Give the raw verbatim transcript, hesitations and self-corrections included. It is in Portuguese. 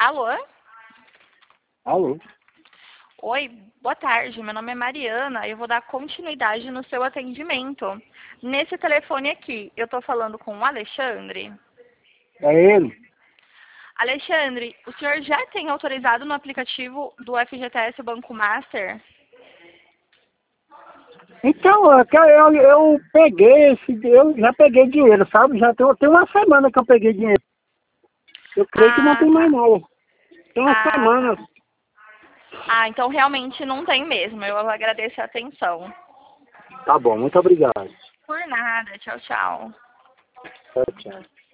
Alô? Alô? Oi, boa tarde. Meu nome é Mariana e eu vou dar continuidade no seu atendimento. Nesse telefone aqui, eu estou falando com o Alexandre. É ele? Alexandre, o senhor já tem autorizado no aplicativo do F G T S Banco Master? Então, é que eu, eu peguei esse, eu já peguei dinheiro, sabe? Já tem, tem uma semana que eu peguei dinheiro. Eu creio que não Ah, tem mais tá. não. Tem uma Ah, semana. tá. Ah, então realmente não tem mesmo. Eu agradeço a atenção. Tá bom, muito obrigado. Por nada. Tchau, tchau. Tchau, tchau.